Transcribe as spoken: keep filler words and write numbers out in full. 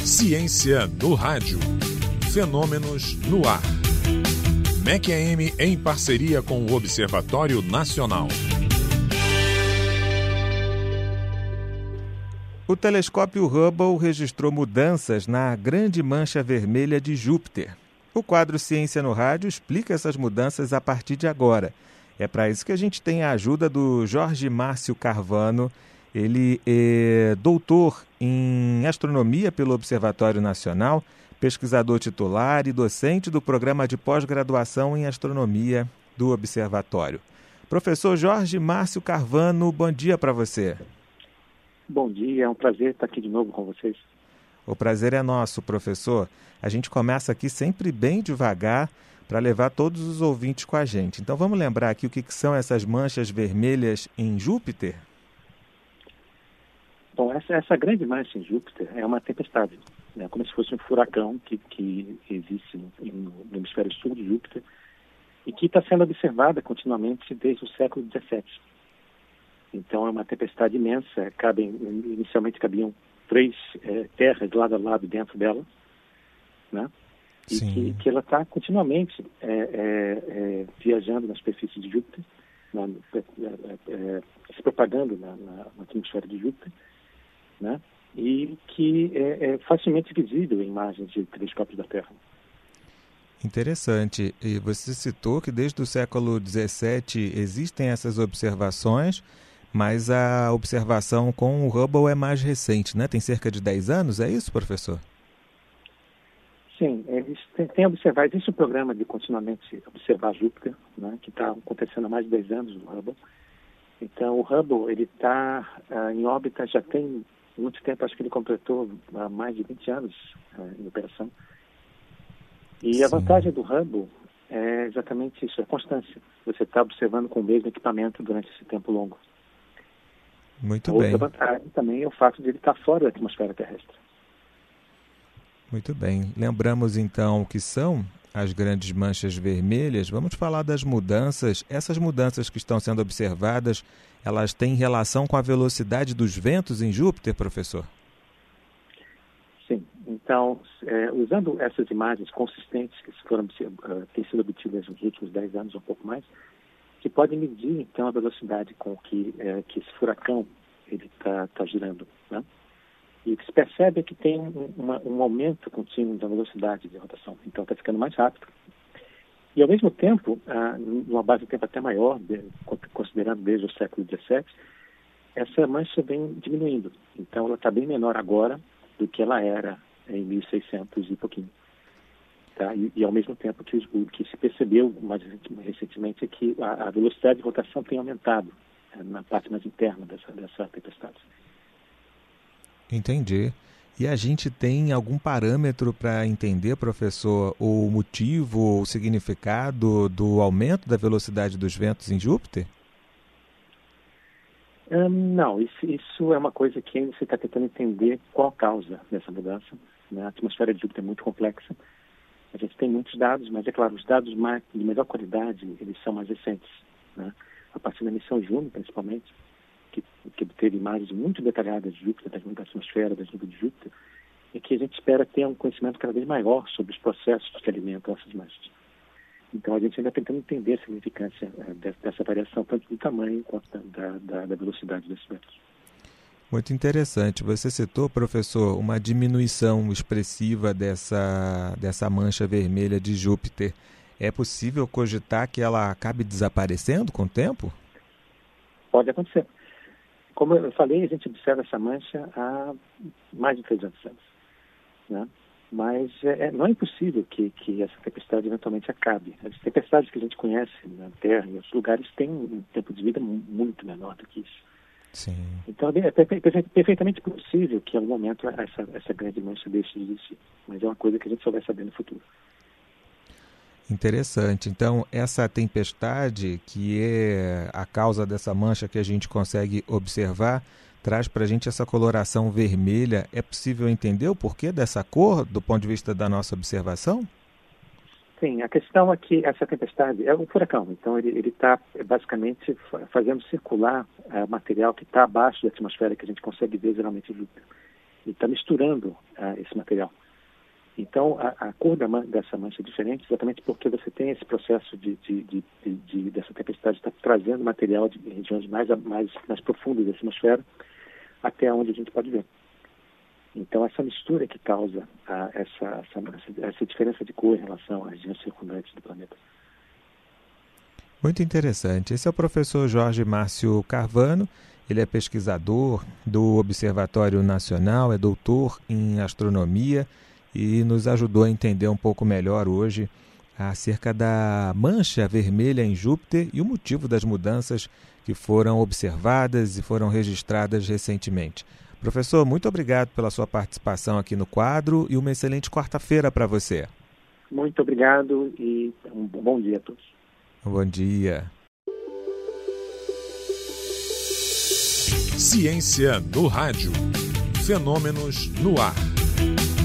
Ciência no rádio. Fenômenos no ar. M E C A M em parceria com o Observatório Nacional. O telescópio Hubble registrou mudanças na Grande Mancha Vermelha de Júpiter. O quadro Ciência no Rádio explica essas mudanças a partir de agora. É para isso que a gente tem a ajuda do Jorge Márcio Carvano. Ele é doutor em astronomia pelo Observatório Nacional, pesquisador titular e docente do programa de pós-graduação em astronomia do Observatório. Professor Jorge Márcio Carvano, bom dia para você. Bom dia, é um prazer estar aqui de novo com vocês. O prazer é nosso, professor. A gente começa aqui sempre bem devagar para levar todos os ouvintes com a gente. Então vamos lembrar aqui o que, que são essas manchas vermelhas em Júpiter? Bom, essa, essa grande mancha em Júpiter é uma tempestade, né? Como se fosse um furacão que, que existe no, no hemisfério sul de Júpiter e que está sendo observada continuamente desde o século dezessete. Então é uma tempestade imensa, cabem, inicialmente cabiam três é, terras lado a lado dentro dela, né? E que, que ela está continuamente é, é, é, viajando na superfície de Júpiter, na, é, é, se propagando na, na, na atmosfera de Júpiter, né? E que é, é facilmente visível em imagens de telescópios da Terra. Interessante. E você citou que desde o século dezessete existem essas observações, mas a observação com o Hubble é mais recente, né? Tem cerca de dez anos, é isso, professor? Sim, eles têm observado, existe um programa de continuamente observar Júpiter, né, que está acontecendo há mais de dez anos no Hubble. Então, o Hubble, ele está uh, em órbita já tem muito tempo, acho que ele completou há mais de vinte anos uh, em operação. E Sim. A vantagem do Hubble é exatamente isso, é a constância. Você está observando com o mesmo equipamento durante esse tempo longo. Muito Outra bem. Outra vantagem também é o fato de ele estar fora da atmosfera terrestre. Muito bem. Lembramos então o que são as grandes manchas vermelhas. Vamos falar das mudanças. Essas mudanças que estão sendo observadas, elas têm relação com a velocidade dos ventos em Júpiter, professor? Sim. Então, é, usando essas imagens consistentes que foram uh, têm sido obtidas nos últimos dez anos, ou um pouco mais, que podem medir então a velocidade com que, é, que esse furacão ele está tá girando, né? E o que se percebe é que tem um, uma, um aumento contínuo da velocidade de rotação. Então, está ficando mais rápido. E, ao mesmo tempo, ah, numa base de tempo até maior, de, considerando desde o século dezessete, essa mancha vem diminuindo. Então, ela está bem menor agora do que ela era em mil e seiscentos e pouquinho. Tá? E, e, ao mesmo tempo, que o que se percebeu mais recentemente é que a, a velocidade de rotação tem aumentado é, na parte mais interna dessa, dessa tempestade. Entendi. E a gente tem algum parâmetro para entender, professor, o motivo, o significado do aumento da velocidade dos ventos em Júpiter? Um, não, isso, isso é uma coisa que ainda você está tentando entender qual a causa dessa mudança, né? A atmosfera de Júpiter é muito complexa. A gente tem muitos dados, mas é claro, os dados mais, de melhor qualidade, eles são mais recentes, né? A partir da missão Juno, principalmente, que, que teve imagens muito detalhadas de Júpiter, da atmosfera, das nuvens de Júpiter, e que a gente espera ter um conhecimento cada vez maior sobre os processos que alimentam essas manchas. Então, a gente ainda está tentando entender a significância uh, dessa, dessa variação, tanto do tamanho quanto da, da, da velocidade desses ventos. Muito interessante. Você citou, professor, uma diminuição expressiva dessa, dessa mancha vermelha de Júpiter. É possível cogitar que ela acabe desaparecendo com o tempo? Pode acontecer. Como eu falei, a gente observa essa mancha há mais de trezentos anos, né? Mas é, não é impossível que, que essa tempestade eventualmente acabe. As tempestades que a gente conhece na Terra e outros lugares têm um tempo de vida muito menor do que isso. Sim. Então é perfeitamente possível que em algum momento essa, essa grande mancha deixe de existir. Mas é uma coisa que a gente só vai saber no futuro. Interessante. Então, essa tempestade, que é a causa dessa mancha que a gente consegue observar, traz para a gente essa coloração vermelha. É possível entender o porquê dessa cor, do ponto de vista da nossa observação? Sim, a questão é que essa tempestade é um furacão. Então, ele está basicamente fazendo circular uh, material que está abaixo da atmosfera que a gente consegue ver geralmente em Júpiter. e está misturando uh, esse material. Então, a, a cor da man- dessa mancha é diferente exatamente porque você tem esse processo de, de, de, de, de dessa tempestade está trazendo material de regiões mais, mais, mais profundas da atmosfera até onde a gente pode ver. Então, essa mistura que causa a, essa, essa, essa diferença de cor em relação às regiões circundantes do planeta. Muito interessante. Esse é o professor Jorge Márcio Carvano. Ele é pesquisador do Observatório Nacional, é doutor em astronomia e nos ajudou a entender um pouco melhor hoje acerca da mancha vermelha em Júpiter e o motivo das mudanças que foram observadas e foram registradas recentemente. Professor, muito obrigado pela sua participação aqui no quadro e uma excelente quarta-feira para você. Muito obrigado e um bom dia a todos. Bom dia. Ciência no rádio. Fenômenos no ar.